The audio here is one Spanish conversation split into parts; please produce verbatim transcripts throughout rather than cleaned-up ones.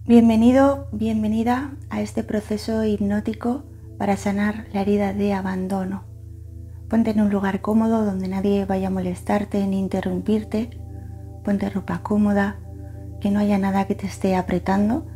Bienvenido, bienvenida a este proceso hipnótico para sanar la herida de abandono. Ponte en un lugar cómodo donde nadie vaya a molestarte ni interrumpirte. Ponte ropa cómoda, que no haya nada que te esté apretando.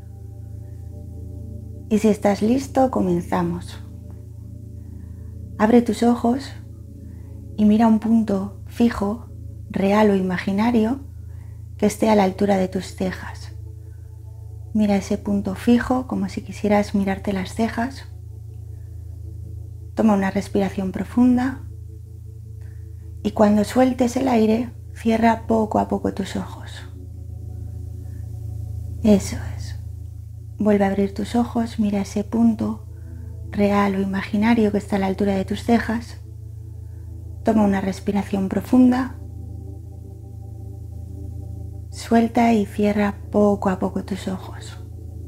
Y si estás listo, comenzamos. Abre tus ojos y mira un punto fijo, real o imaginario, que esté a la altura de tus cejas. Mira ese punto fijo como si quisieras mirarte las cejas. Toma una respiración profunda y cuando sueltes el aire, cierra poco a poco tus ojos. Eso es. Vuelve a abrir tus ojos, mira ese punto real o imaginario que está a la altura de tus cejas. Toma una respiración profunda. Suelta y cierra poco a poco tus ojos.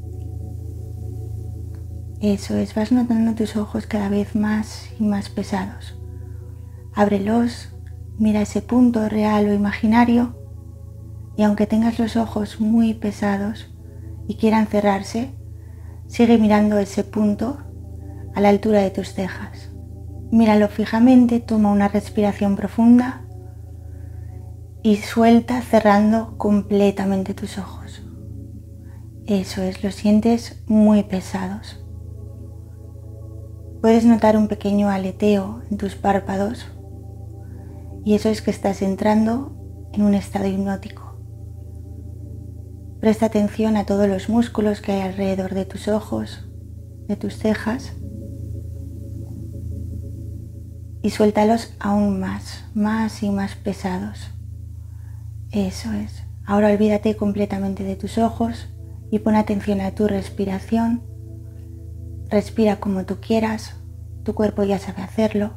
Eso es, vas notando tus ojos cada vez más y más pesados. Ábrelos, mira ese punto real o imaginario y aunque tengas los ojos muy pesados y quieran cerrarse, sigue mirando ese punto a la altura de tus cejas. Míralo fijamente, toma una respiración profunda y suelta cerrando completamente tus ojos. Eso es, los sientes muy pesados. Puedes notar un pequeño aleteo en tus párpados y eso es que estás entrando en un estado hipnótico. Presta atención a todos los músculos que hay alrededor de tus ojos, de tus cejas y suéltalos aún más, más y más pesados. Eso es. Ahora olvídate completamente de tus ojos y pon atención a tu respiración. Respira como tú quieras, tu cuerpo ya sabe hacerlo.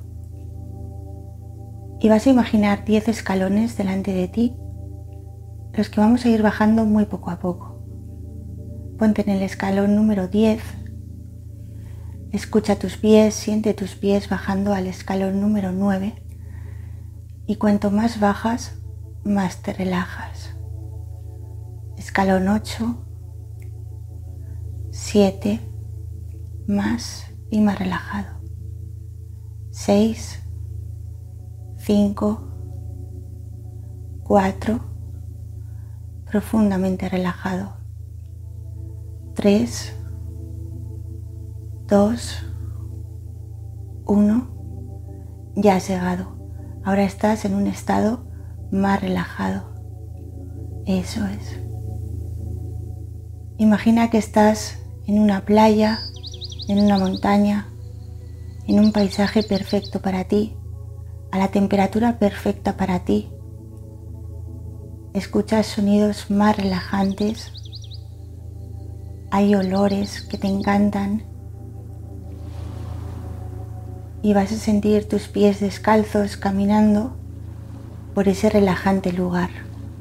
Y vas a imaginar diez escalones delante de ti, los que vamos a ir bajando muy poco a poco. Ponte en el escalón número diez. Escucha tus pies, siente tus pies bajando al escalón número nueve. Y cuanto más bajas, más te relajas. Escalón ocho, siete, más y más relajado. seis, cinco, cuatro, profundamente relajado. tres, dos, uno, ya has llegado. Ahora estás en un estado más relajado. Eso es. Imagina que estás en una playa, en una montaña, en un paisaje perfecto para ti, a la temperatura perfecta para ti. Escuchas sonidos más relajantes, hay olores que te encantan y vas a sentir tus pies descalzos caminando por ese relajante lugar.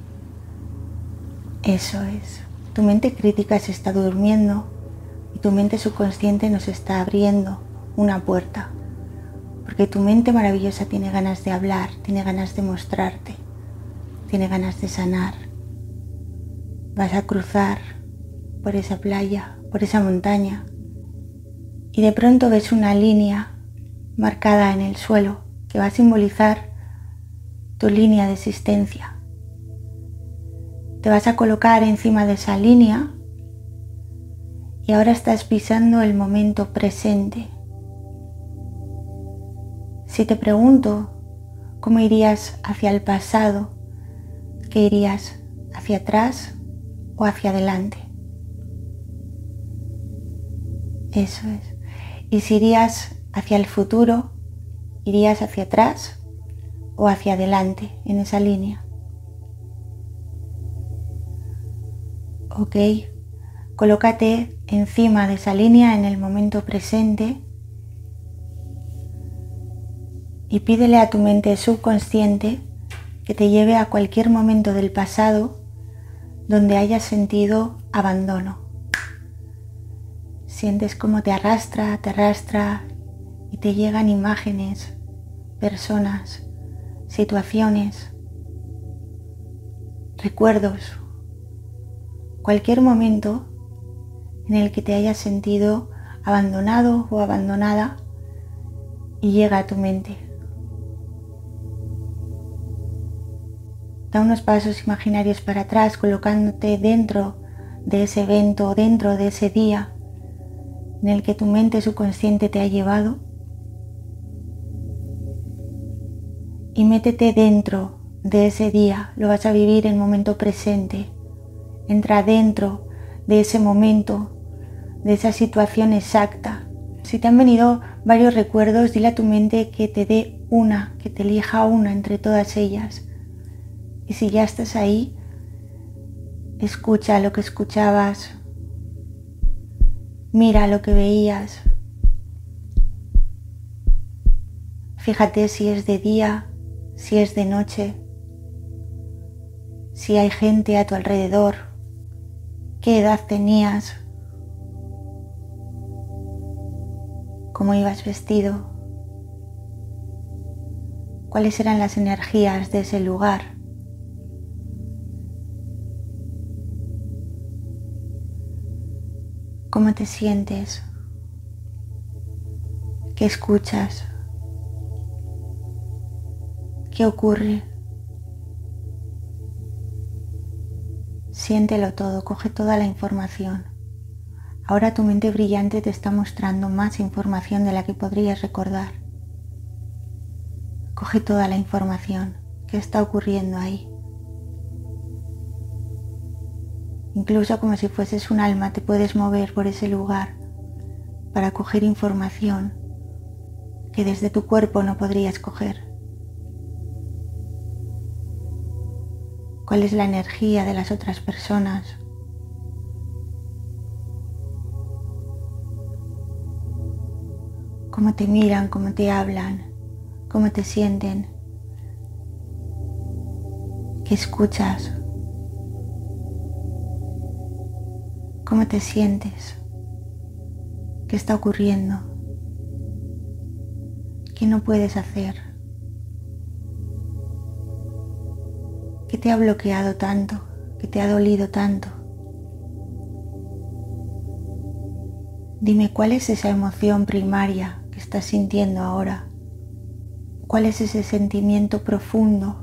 Eso es. Tu mente crítica se está durmiendo y tu mente subconsciente nos está abriendo una puerta. Porque tu mente maravillosa tiene ganas de hablar, tiene ganas de mostrarte, tiene ganas de sanar. Vas a cruzar por esa playa, por esa montaña y de pronto ves una línea marcada en el suelo que va a simbolizar tu línea de existencia. Te vas a colocar encima de esa línea y ahora estás pisando el momento presente. Si te pregunto cómo irías hacia el pasado, ¿qué irías hacia atrás o hacia adelante? Eso es. Y si irías hacia el futuro, ¿irías hacia atrás o hacia adelante en esa línea? Ok, colócate encima de esa línea en el momento presente y pídele a tu mente subconsciente que te lleve a cualquier momento del pasado donde hayas sentido abandono. Sientes cómo te arrastra, te arrastra y te llegan imágenes, personas, situaciones, recuerdos, cualquier momento en el que te hayas sentido abandonado o abandonada y llega a tu mente. Da unos pasos imaginarios para atrás, colocándote dentro de ese evento, dentro de ese día en el que tu mente subconsciente te ha llevado, y métete dentro de ese día. Lo vas a vivir en momento presente. Entra dentro de ese momento, de esa situación exacta. Si te han venido varios recuerdos, dile a tu mente que te dé una, que te elija una entre todas ellas. Y si ya estás ahí, escucha lo que escuchabas, mira lo que veías. Fíjate si es de día, si es de noche, si hay gente a tu alrededor, qué edad tenías, cómo ibas vestido, cuáles eran las energías de ese lugar. ¿Cómo te sientes? ¿Qué escuchas? ¿Qué ocurre? Siéntelo todo, coge toda la información. Ahora tu mente brillante te está mostrando más información de la que podrías recordar. Coge toda la información. ¿Qué está ocurriendo ahí? Incluso como si fueses un alma, te puedes mover por ese lugar para coger información que desde tu cuerpo no podrías coger. ¿Cuál es la energía de las otras personas? ¿Cómo te miran? ¿Cómo te hablan? ¿Cómo te sienten? ¿Qué escuchas? ¿Cómo te sientes? ¿Qué está ocurriendo? ¿Qué no puedes hacer? ¿Qué te ha bloqueado tanto? ¿Qué te ha dolido tanto? Dime, ¿cuál es esa emoción primaria que estás sintiendo ahora? ¿Cuál es ese sentimiento profundo?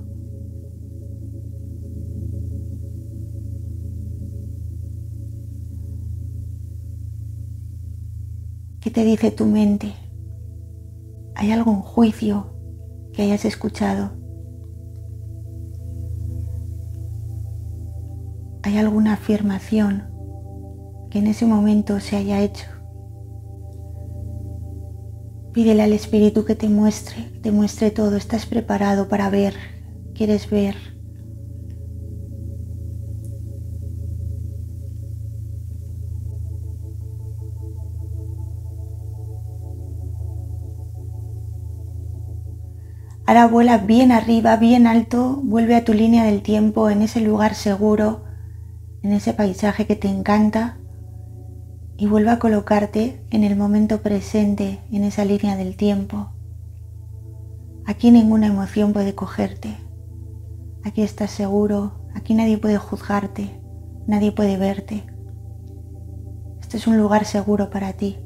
¿Qué te dice tu mente? ¿Hay algún juicio que hayas escuchado? ¿Hay alguna afirmación que en ese momento se haya hecho? Pídele al Espíritu que te muestre, que te muestre todo. ¿Estás preparado para ver? ¿Quieres ver? Ahora vuela bien arriba, bien alto, vuelve a tu línea del tiempo, en ese lugar seguro, en ese paisaje que te encanta, y vuelve a colocarte en el momento presente, en esa línea del tiempo. Aquí ninguna emoción puede cogerte. Aquí estás seguro, aquí nadie puede juzgarte, nadie puede verte. Este es un lugar seguro para ti.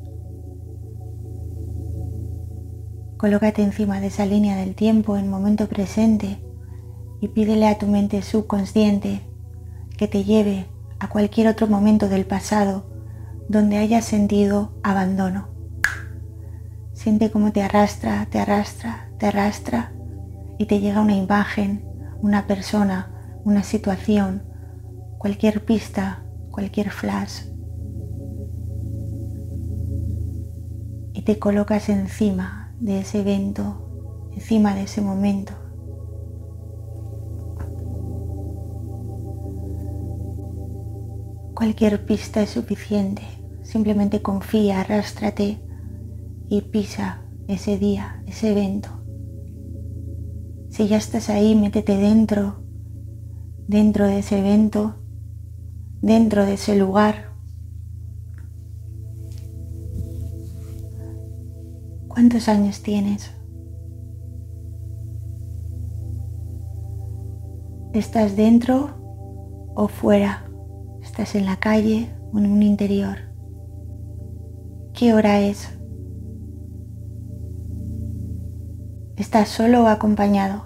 Colócate encima de esa línea del tiempo en momento presente y pídele a tu mente subconsciente que te lleve a cualquier otro momento del pasado donde hayas sentido abandono. Siente cómo te arrastra, te arrastra, te arrastra y te llega una imagen, una persona, una situación, cualquier pista, cualquier flash. Y te colocas encima de ese evento, encima de ese momento. Cualquier pista es suficiente. Simplemente confía, arrástrate y pisa ese día, ese evento. Si ya estás ahí, métete dentro, dentro de ese evento, dentro de ese lugar. ¿Cuántos años tienes? ¿Estás dentro o fuera? ¿Estás en la calle o en un interior? ¿Qué hora es? ¿Estás solo o acompañado?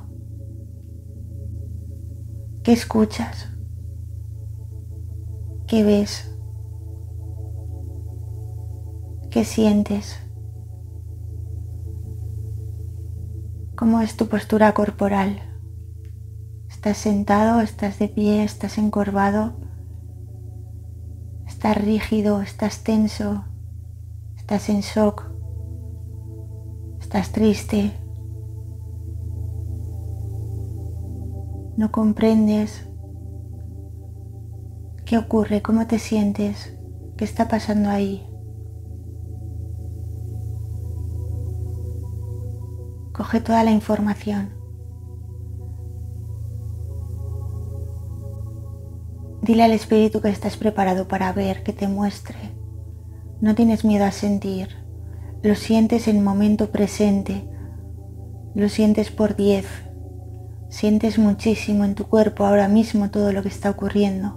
¿Qué escuchas? ¿Qué ves? ¿Qué sientes? ¿Cómo es tu postura corporal? ¿Estás sentado? ¿Estás de pie? ¿Estás encorvado? ¿Estás rígido? ¿Estás tenso? ¿Estás en shock? ¿Estás triste? ¿No comprendes? ¿Qué ocurre? ¿Cómo te sientes? ¿Qué está pasando ahí? Coge toda la información. Dile al espíritu que estás preparado para ver, que te muestre. No tienes miedo a sentir. Lo sientes en el momento presente. Lo sientes por diez. Sientes muchísimo en tu cuerpo ahora mismo todo lo que está ocurriendo.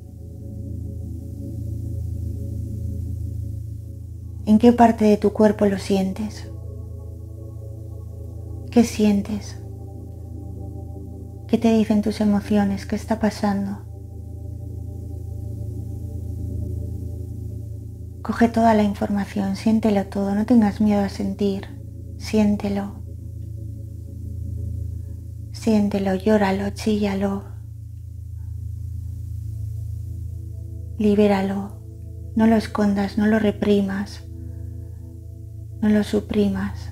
¿En qué parte de tu cuerpo lo sientes? ¿Qué sientes? ¿Qué te dicen tus emociones? ¿Qué está pasando? Coge toda la información, siéntelo todo, no tengas miedo a sentir, siéntelo. Siéntelo, llóralo, chíllalo. Libéralo, no lo escondas, no lo reprimas, no lo suprimas.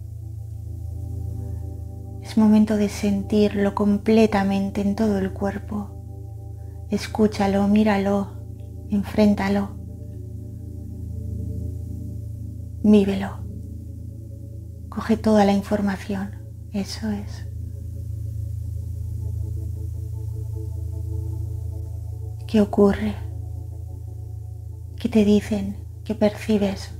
Es momento de sentirlo completamente en todo el cuerpo. Escúchalo, míralo, enfréntalo. Vívelo. Coge toda la información. Eso es. ¿Qué ocurre? ¿Qué te dicen? ¿Qué percibes?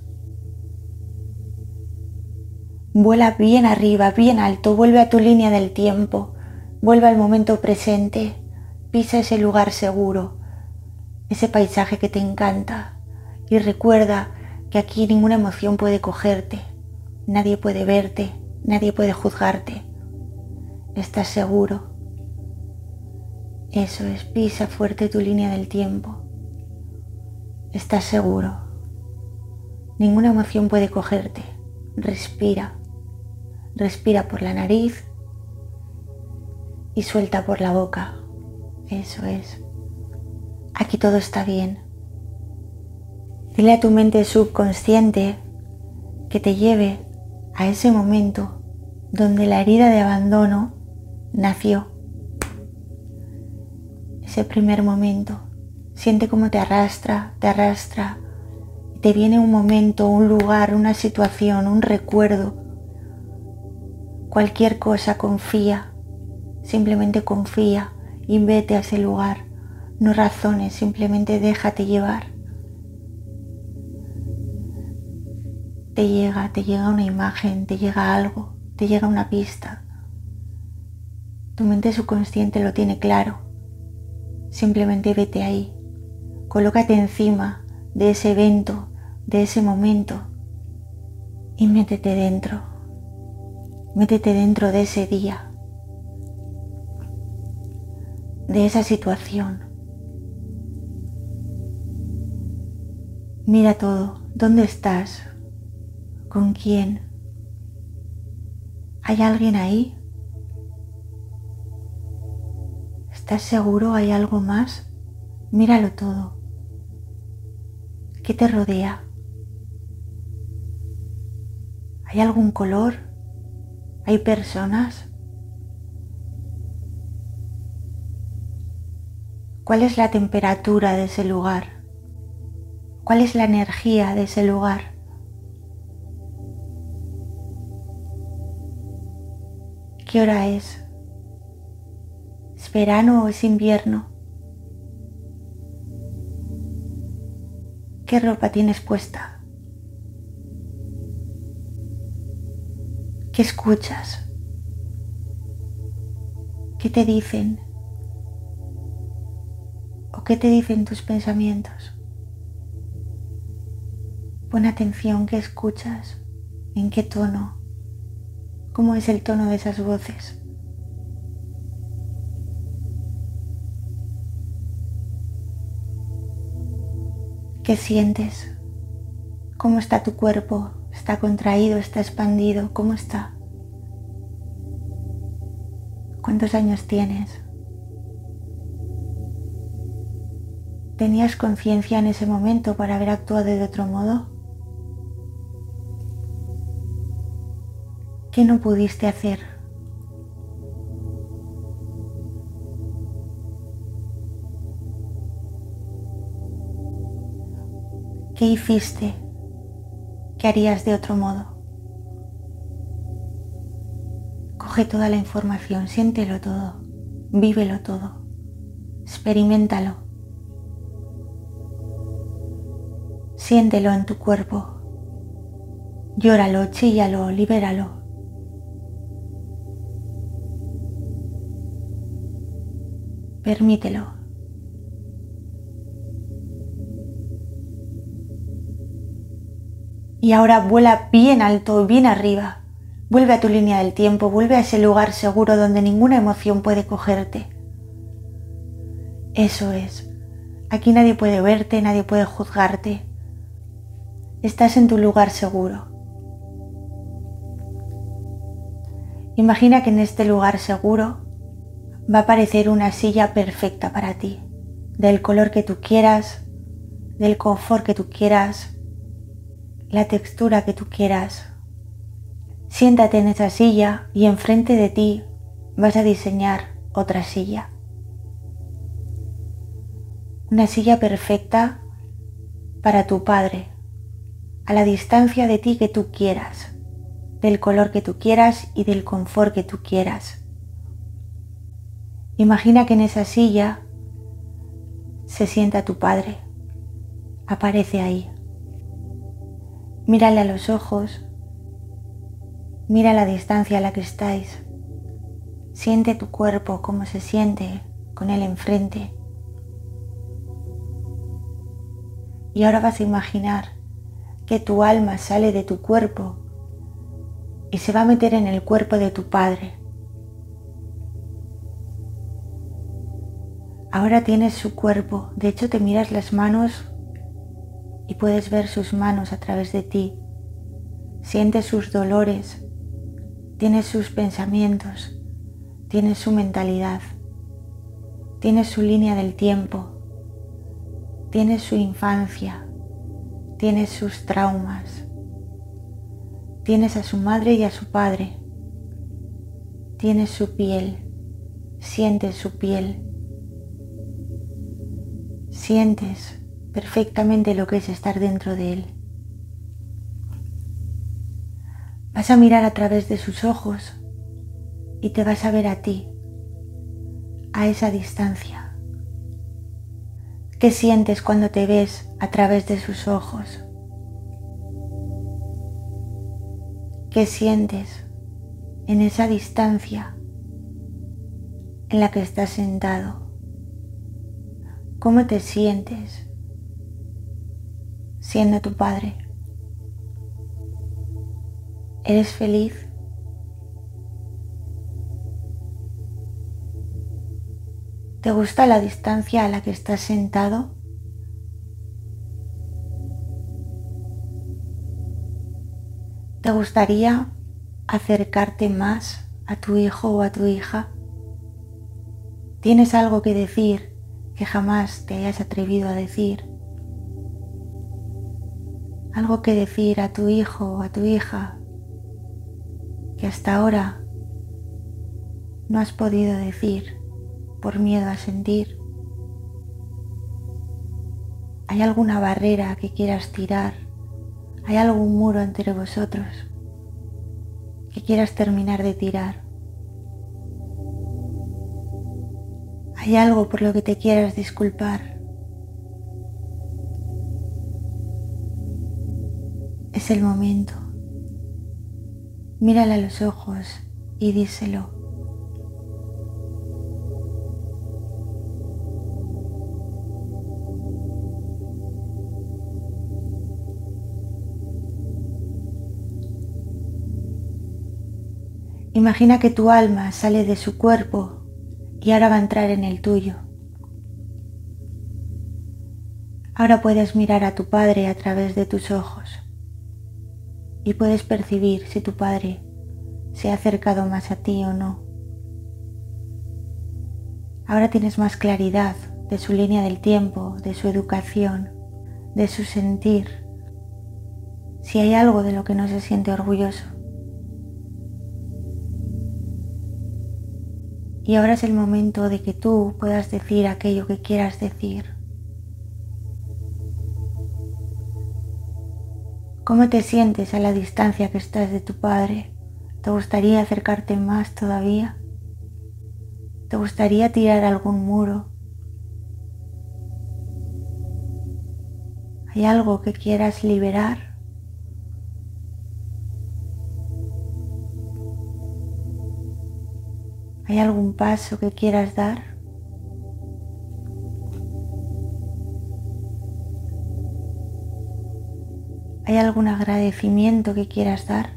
Vuela bien arriba, bien alto, vuelve a tu línea del tiempo, vuelve al momento presente, pisa ese lugar seguro, ese paisaje que te encanta y recuerda que aquí ninguna emoción puede cogerte, nadie puede verte, nadie puede juzgarte, estás seguro. Eso es, pisa fuerte tu línea del tiempo, estás seguro, ninguna emoción puede cogerte, respira. Respira por la nariz y suelta por la boca. Eso es. Aquí todo está bien. Dile a tu mente subconsciente que te lleve a ese momento donde la herida de abandono nació. Ese primer momento. Siente cómo te arrastra, te arrastra. Y te viene un momento, un lugar, una situación, un recuerdo. Cualquier cosa, confía, simplemente confía y vete a ese lugar. No razones, simplemente déjate llevar. Te llega, te llega una imagen, te llega algo, te llega una pista. Tu mente subconsciente lo tiene claro. Simplemente vete ahí. Colócate encima de ese evento, de ese momento y métete dentro. Métete dentro de ese día, de esa situación. Mira todo. ¿Dónde estás? ¿Con quién? ¿Hay alguien ahí? ¿Estás seguro? ¿Hay algo más? Míralo todo. ¿Qué te rodea? ¿Hay algún color? ¿Hay personas? ¿Cuál es la temperatura de ese lugar? ¿Cuál es la energía de ese lugar? ¿Qué hora es? ¿Es verano o es invierno? ¿Qué ropa tienes puesta? ¿Qué escuchas? ¿Qué te dicen? ¿O qué te dicen tus pensamientos? Pon atención qué escuchas, en qué tono, cómo es el tono de esas voces. ¿Qué sientes? ¿Cómo está tu cuerpo? ¿Está contraído? ¿Está expandido? ¿Cómo está? ¿Cuántos años tienes? ¿Tenías conciencia en ese momento para haber actuado de otro modo? ¿Qué no pudiste hacer? ¿Qué hiciste? ¿Qué harías de otro modo? Coge toda la información, siéntelo todo, vívelo todo, experiméntalo. Siéntelo en tu cuerpo, llóralo, chíllalo, libéralo. Permítelo. Y ahora vuela bien alto, bien arriba. Vuelve a tu línea del tiempo, vuelve a ese lugar seguro donde ninguna emoción puede cogerte. Eso es. Aquí nadie puede verte, nadie puede juzgarte. Estás en tu lugar seguro. Imagina que en este lugar seguro va a aparecer una silla perfecta para ti, del color que tú quieras, del confort que tú quieras, la textura que tú quieras. Siéntate en esa silla y enfrente de ti vas a diseñar otra silla. Una silla perfecta para tu padre, a la distancia de ti que tú quieras, del color que tú quieras y del confort que tú quieras. Imagina que en esa silla se sienta tu padre, aparece ahí. Mírale a los ojos, mira la distancia a la que estáis, siente tu cuerpo cómo se siente con él enfrente. Y ahora vas a imaginar que tu alma sale de tu cuerpo y se va a meter en el cuerpo de tu padre. Ahora tienes su cuerpo, de hecho te miras las manos y puedes ver sus manos a través de ti. Sientes sus dolores, tienes sus pensamientos, tienes su mentalidad, tienes su línea del tiempo, tienes su infancia, tienes sus traumas, tienes a su madre y a su padre, tienes su piel, sientes su piel, sientes perfectamente lo que es estar dentro de él. Vas a mirar a través de sus ojos y te vas a ver a ti, a esa distancia. ¿Qué sientes cuando te ves a través de sus ojos? ¿Qué sientes en esa distancia en la que estás sentado? ¿Cómo te sientes siendo tu padre? ¿Eres feliz? ¿Te gusta la distancia a la que estás sentado? ¿Te gustaría acercarte más a tu hijo o a tu hija? ¿Tienes algo que decir que jamás te hayas atrevido a decir? Algo que decir a tu hijo o a tu hija que hasta ahora no has podido decir por miedo a sentir. ¿Hay alguna barrera que quieras tirar? ¿Hay algún muro entre vosotros que quieras terminar de tirar? ¿Hay algo por lo que te quieras disculpar? Es el momento. Mírale a los ojos y díselo. Imagina que tu alma sale de su cuerpo y ahora va a entrar en el tuyo. Ahora puedes mirar a tu padre a través de tus ojos y puedes percibir si tu padre se ha acercado más a ti o no. Ahora tienes más claridad de su línea del tiempo, de su educación, de su sentir, si hay algo de lo que no se siente orgulloso. Y ahora es el momento de que tú puedas decir aquello que quieras decir. ¿Cómo te sientes a la distancia que estás de tu padre? ¿Te gustaría acercarte más todavía? ¿Te gustaría tirar algún muro? ¿Hay algo que quieras liberar? ¿Hay algún paso que quieras dar? ¿Hay algún agradecimiento que quieras dar?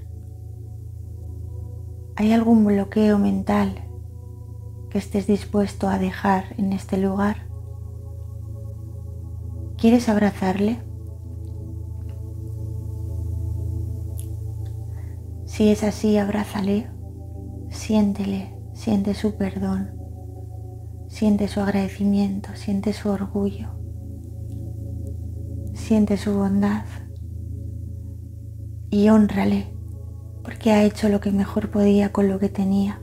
¿Hay algún bloqueo mental que estés dispuesto a dejar en este lugar? ¿Quieres abrazarle? Si es así, abrázale, siéntele, siente su perdón, siente su agradecimiento, siente su orgullo, siente su bondad y hónrale porque ha hecho lo que mejor podía con lo que tenía.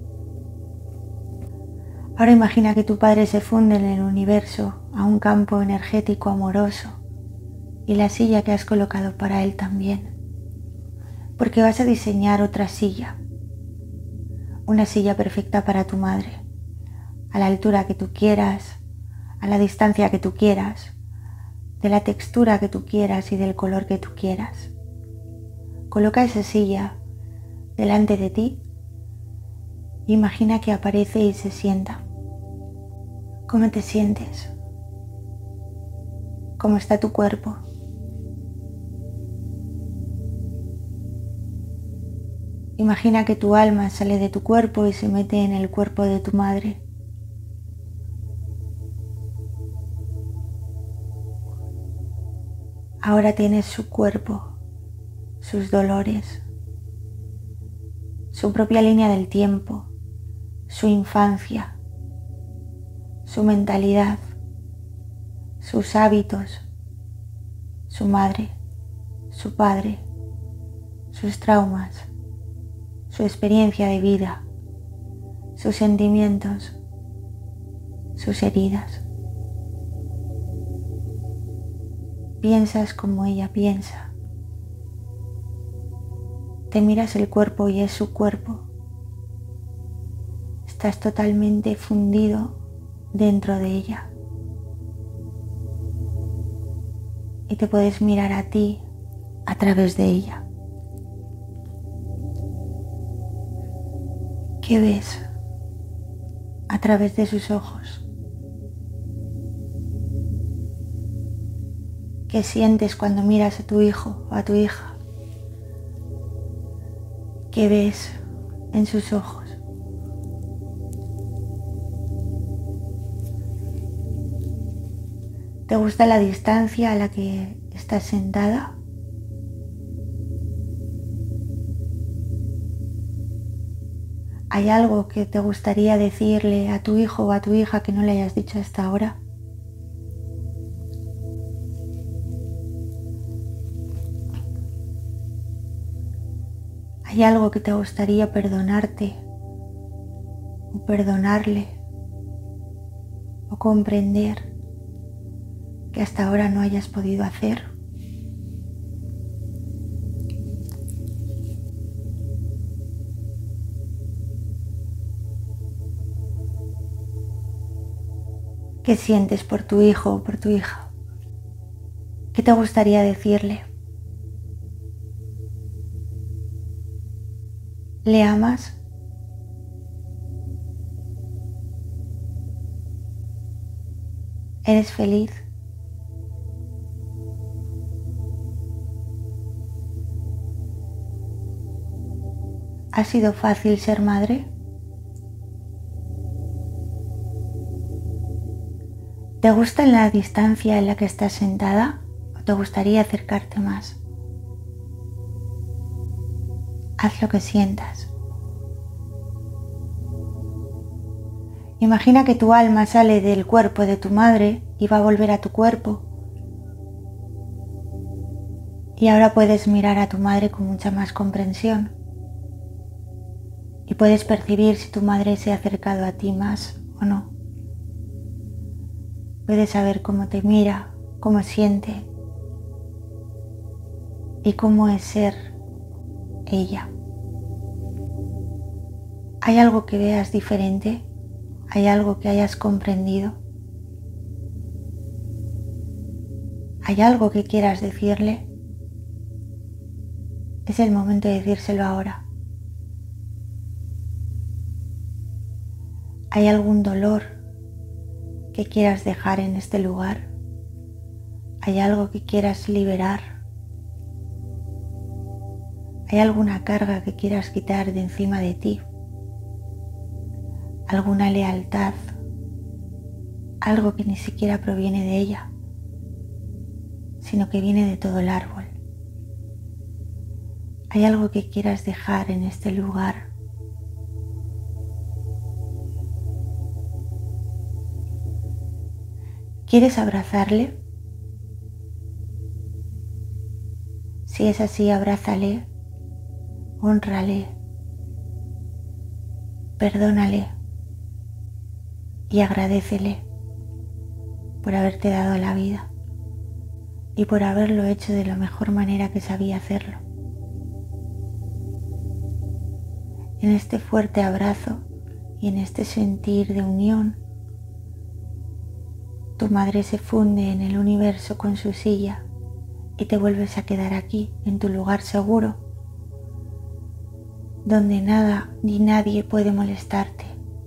Ahora imagina que tu padre se funde en el universo a un campo energético amoroso y la silla que has colocado para él también, porque vas a diseñar otra silla, una silla perfecta para tu madre, a la altura que tú quieras, a la distancia que tú quieras, de la textura que tú quieras y del color que tú quieras. Coloca esa silla delante de ti e imagina que aparece y se sienta. ¿Cómo te sientes? ¿Cómo está tu cuerpo? Imagina que tu alma sale de tu cuerpo y se mete en el cuerpo de tu madre. Ahora tienes su cuerpo, sus dolores, su propia línea del tiempo, su infancia, su mentalidad, sus hábitos, su madre, su padre, sus traumas, su experiencia de vida, sus sentimientos, sus heridas. Piensas como ella piensa. Te miras el cuerpo y es su cuerpo. Estás totalmente fundido dentro de ella. Y te puedes mirar a ti a través de ella. ¿Qué ves a través de sus ojos? ¿Qué sientes cuando miras a tu hijo o a tu hija? ¿Qué ves en sus ojos? ¿Te gusta la distancia a la que estás sentada? ¿Hay algo que te gustaría decirle a tu hijo o a tu hija que no le hayas dicho hasta ahora? ¿Hay algo que te gustaría perdonarte o perdonarle o comprender que hasta ahora no hayas podido hacer? ¿Qué sientes por tu hijo o por tu hija? ¿Qué te gustaría decirle? ¿Le amas? ¿Eres feliz? ¿Ha sido fácil ser madre? ¿Te gusta la distancia en la que estás sentada o te gustaría acercarte más? Haz lo que sientas. Imagina que tu alma sale del cuerpo de tu madre y va a volver a tu cuerpo. Y ahora puedes mirar a tu madre con mucha más comprensión. Y puedes percibir si tu madre se ha acercado a ti más o no. Puedes saber cómo te mira, cómo siente y cómo es ser ella. ¿Hay algo que veas diferente? ¿Hay algo que hayas comprendido? ¿Hay algo que quieras decirle? Es el momento de decírselo ahora. ¿Hay algún dolor que quieras dejar en este lugar? ¿Hay algo que quieras liberar? ¿Hay alguna carga que quieras quitar de encima de ti? ¿Alguna lealtad? Algo que ni siquiera proviene de ella, sino que viene de todo el árbol. ¿Hay algo que quieras dejar en este lugar? ¿Quieres abrazarle? Si es así, abrázale, hónrale, perdónale y agradécele por haberte dado la vida y por haberlo hecho de la mejor manera que sabía hacerlo. En este fuerte abrazo y en este sentir de unión, tu madre se funde en el universo con su silla y te vuelves a quedar aquí, en tu lugar seguro, donde nada ni nadie puede molestarte.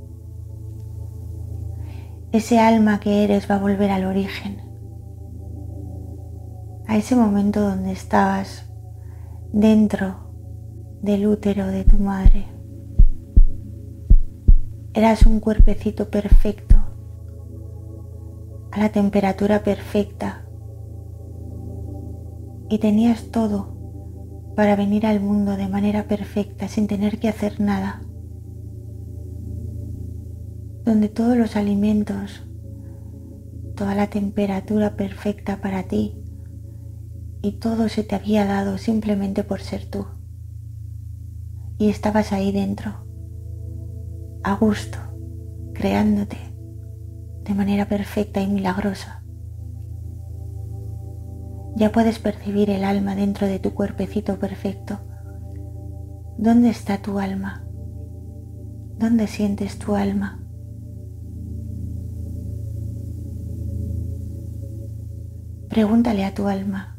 Ese alma que eres va a volver al origen, a ese momento donde estabas dentro del útero de tu madre. Eras un cuerpecito perfecto, a la temperatura perfecta, y tenías todo para venir al mundo de manera perfecta sin tener que hacer nada, donde todos los alimentos, toda la temperatura perfecta para ti y todo se te había dado simplemente por ser tú, y estabas ahí dentro, a gusto, creándote de manera perfecta y milagrosa. Ya puedes percibir el alma dentro de tu cuerpecito perfecto. ¿Dónde está tu alma? ¿Dónde sientes tu alma? Pregúntale a tu alma,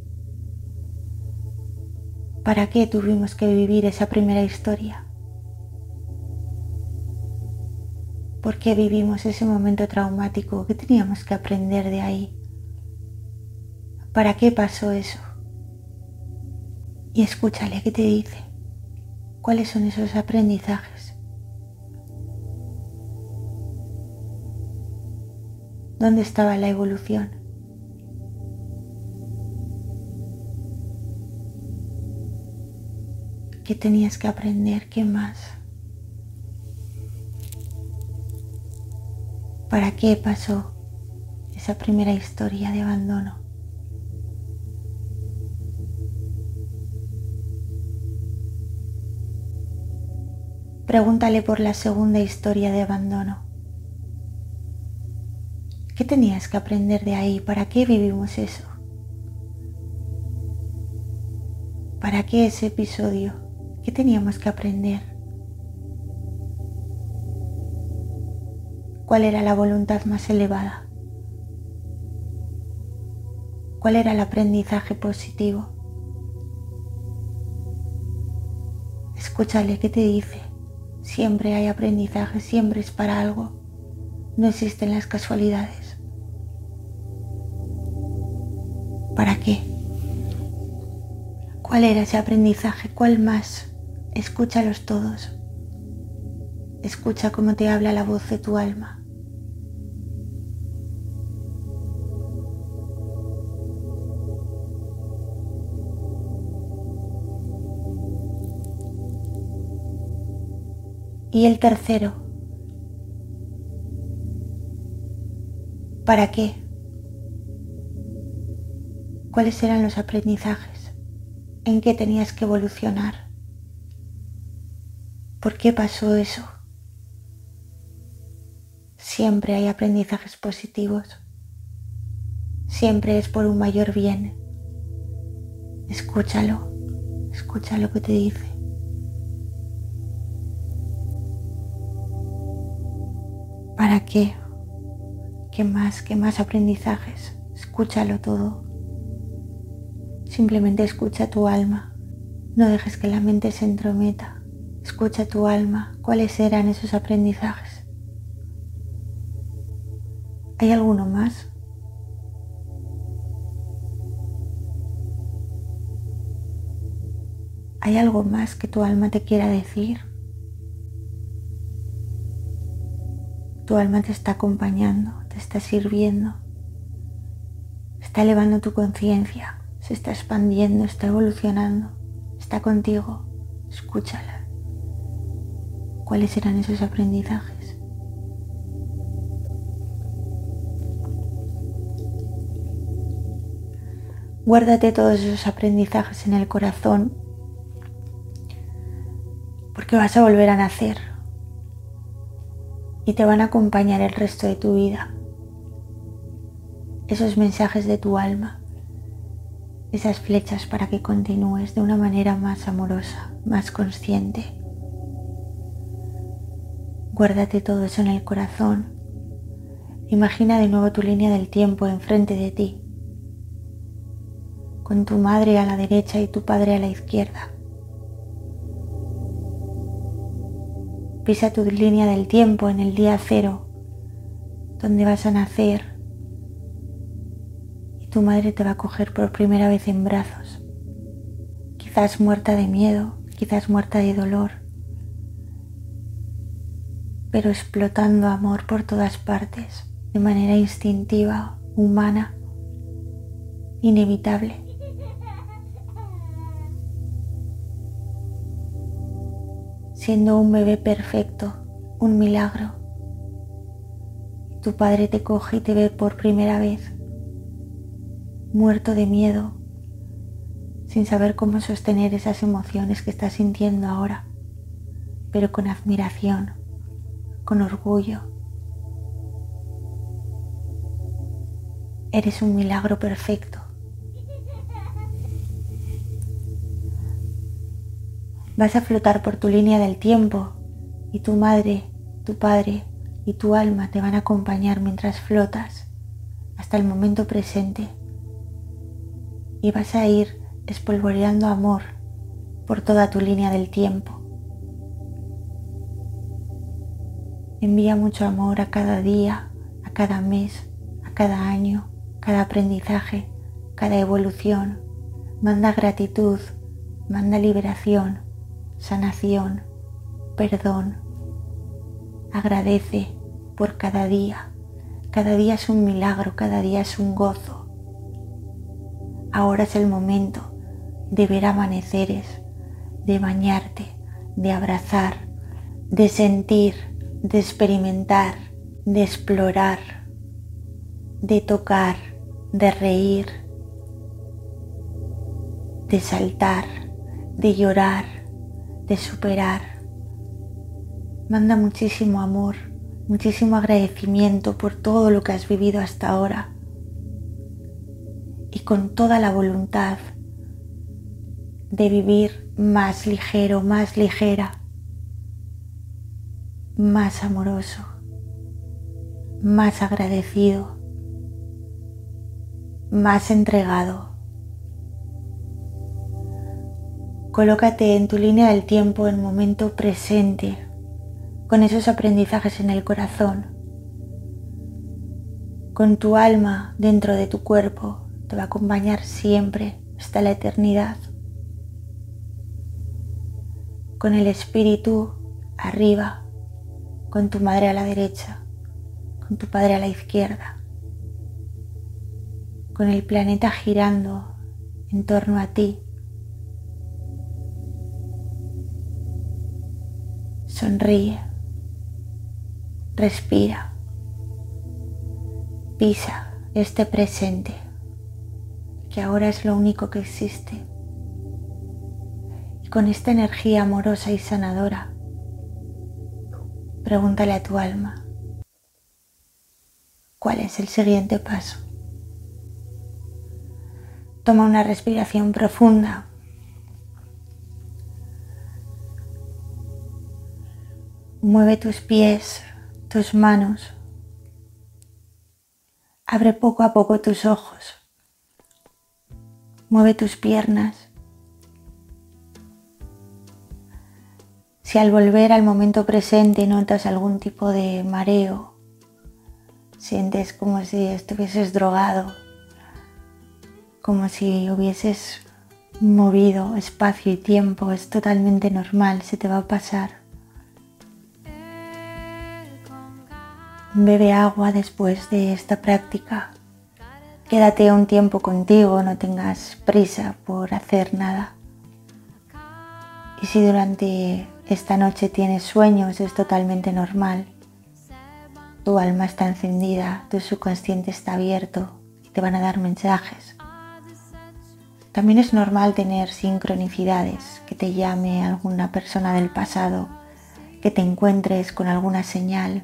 ¿para qué tuvimos que vivir esa primera historia? ¿Por qué vivimos ese momento traumático? ¿Qué teníamos que aprender de ahí? ¿Para qué pasó eso? Y escúchale qué te dice. ¿Cuáles son esos aprendizajes? ¿Dónde estaba la evolución? ¿Qué tenías que aprender? ¿Qué más? ¿Para qué pasó esa primera historia de abandono? Pregúntale por la segunda historia de abandono. ¿Qué tenías que aprender de ahí? ¿Para qué vivimos eso? ¿Para qué ese episodio? ¿Qué teníamos que aprender? ¿Cuál era la voluntad más elevada? ¿Cuál era el aprendizaje positivo? Escúchale qué te dice. Siempre hay aprendizaje, siempre es para algo. No existen las casualidades. ¿Para qué? ¿Cuál era ese aprendizaje? ¿Cuál más Escúchalos todos. Escucha cómo te habla la voz de tu alma. Y el tercero, ¿para qué? ¿Cuáles eran los aprendizajes? ¿En qué tenías que evolucionar? ¿Por qué pasó eso? Siempre hay aprendizajes positivos. Siempre es por un mayor bien. Escúchalo, escucha lo que te dice. ¿Para qué? ¿Qué más? ¿Qué más aprendizajes? Escúchalo todo. Simplemente escucha tu alma. No dejes que la mente se entrometa. Escucha tu alma. ¿Cuáles eran esos aprendizajes? ¿Hay alguno más? ¿Hay algo más que tu alma te quiera decir? Tu alma te está acompañando, te está sirviendo, está elevando tu conciencia, se está expandiendo, está evolucionando, está contigo. Escúchala. ¿Cuáles eran esos aprendizajes? Guárdate todos esos aprendizajes en el corazón, porque vas a volver a nacer y te van a acompañar el resto de tu vida. Esos mensajes de tu alma, esas flechas para que continúes de una manera más amorosa, más consciente. Guárdate todo eso en el corazón. Imagina de nuevo tu línea del tiempo enfrente de ti, con tu madre a la derecha y tu padre a la izquierda. Pisa tu línea del tiempo en el día cero, donde vas a nacer, y tu madre te va a coger por primera vez en brazos, quizás muerta de miedo, quizás muerta de dolor, pero explotando amor por todas partes, de manera instintiva, humana, inevitable. Siendo un bebé perfecto, un milagro. Tu padre te coge y te ve por primera vez, muerto de miedo, sin saber cómo sostener esas emociones que estás sintiendo ahora, pero con admiración, con orgullo. Eres un milagro perfecto. Vas a flotar por tu línea del tiempo y tu madre, tu padre y tu alma te van a acompañar mientras flotas hasta el momento presente. Y vas a ir espolvoreando amor por toda tu línea del tiempo. Envía mucho amor a cada día, a cada mes, a cada año, cada aprendizaje, cada evolución. Manda gratitud, manda liberación, sanación, perdón. Agradece por cada día. Cada día es un milagro, cada día es un gozo. Ahora es el momento de ver amaneceres, de bañarte, de abrazar, de sentir, de experimentar, de explorar, de tocar, de reír, de saltar, de llorar, de superar. Manda muchísimo amor, muchísimo agradecimiento por todo lo que has vivido hasta ahora y con toda la voluntad de vivir más ligero, más ligera, más amoroso, más agradecido, más entregado. Colócate en tu línea del tiempo en el momento presente, con esos aprendizajes en el corazón. Con tu alma dentro de tu cuerpo, te va a acompañar siempre hasta la eternidad. con el espíritu arriba, con tu madre a la derecha, con tu padre a la izquierda, con el planeta girando en torno a ti. Sonríe, respira, pisa este presente, que ahora es lo único que existe. Y con esta energía amorosa y sanadora, pregúntale a tu alma, ¿cuál es el siguiente paso? Toma una respiración profunda. Mueve tus pies, tus manos. Abre poco a poco tus ojos. Mueve tus piernas. Si al volver al momento presente notas algún tipo de mareo, sientes como si estuvieses drogado, como si hubieses movido espacio y tiempo, es totalmente normal, se te va a pasar. Bebe agua después de esta práctica. Quédate un tiempo contigo, no tengas prisa por hacer nada. Y si durante esta noche tienes sueños, es totalmente normal. Tu alma está encendida, tu subconsciente está abierto y te van a dar mensajes. También es normal tener sincronicidades, que te llame alguna persona del pasado, que te encuentres con alguna señal.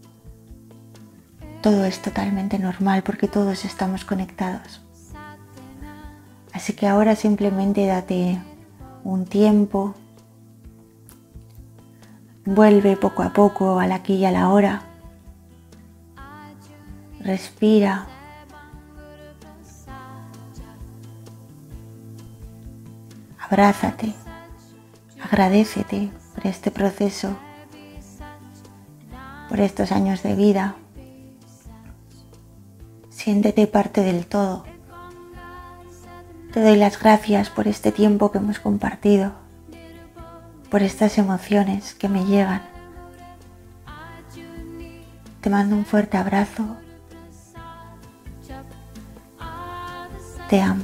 Todo es totalmente normal porque todos estamos conectados. Así que ahora simplemente date un tiempo. Vuelve poco a poco al aquí y a la hora. Respira. Abrázate. Agradécete por este proceso, por estos años de vida. Siéntete parte del todo. Te doy las gracias por este tiempo que hemos compartido, por estas emociones que me llegan. Te mando un fuerte abrazo. Te amo.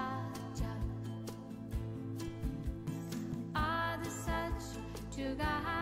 Sugar.